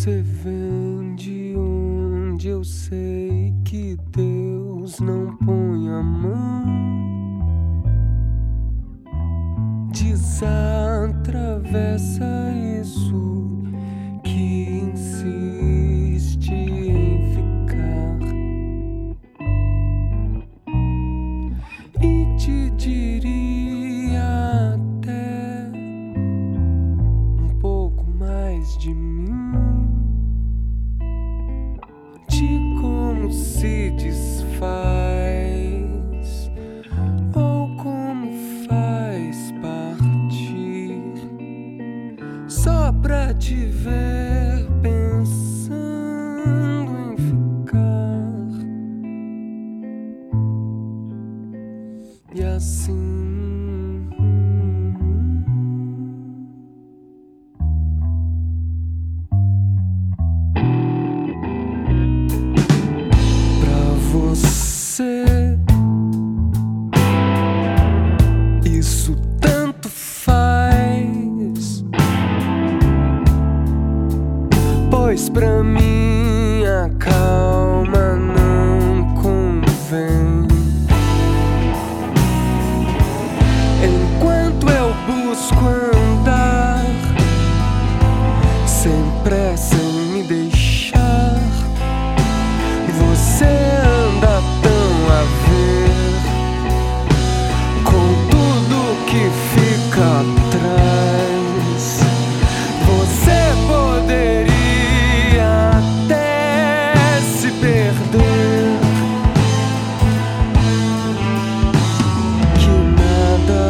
Você vem de onde eu sei que Deus não põe a mão. Desatravessa isso que insiste em ficar. E te diria até um pouco mais de mim, de como se desfaz ou como faz partir, só pra te ver pensando em ficar. E assim você, isso tanto faz, pois pra mim a calma não convém. Enquanto eu busco andar sem pressa em me deixar, você anda tão a ver com tudo que fica atrás. Você poderia até se perder, que nada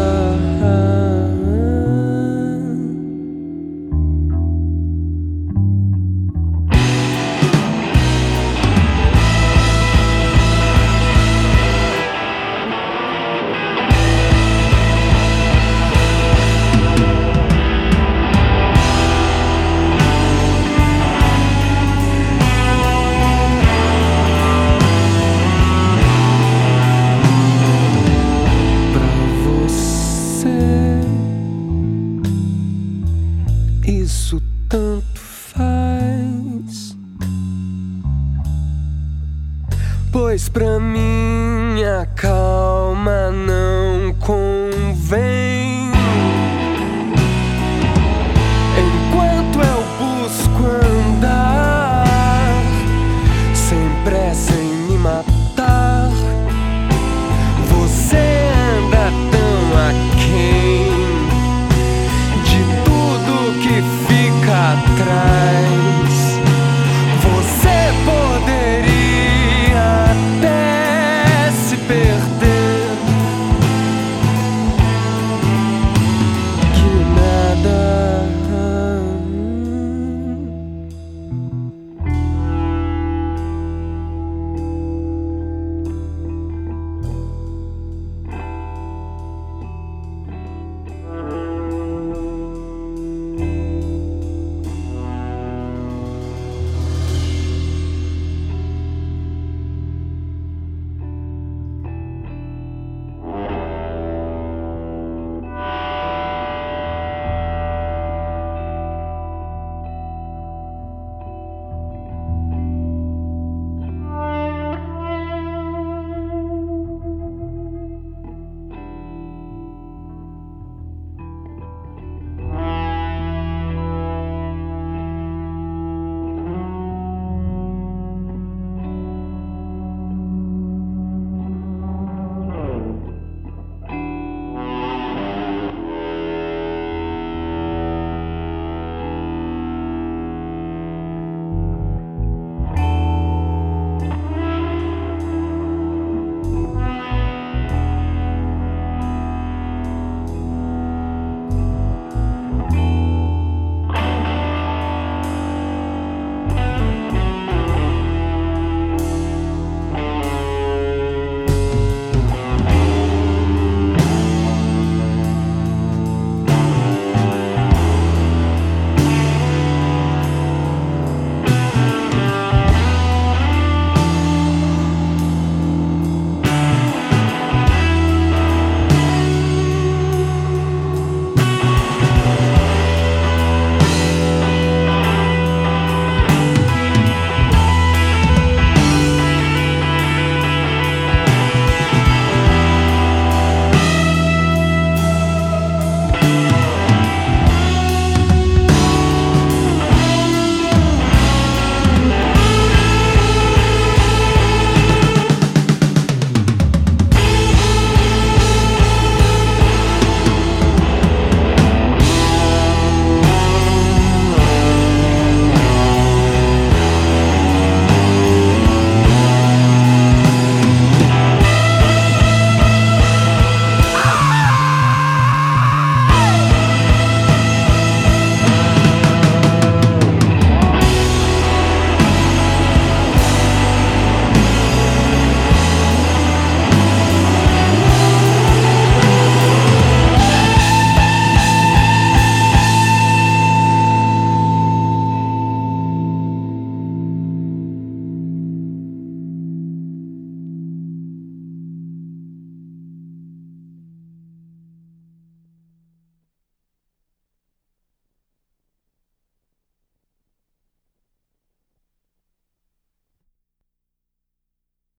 isso tanto faz, pois pra mim a calma não convém.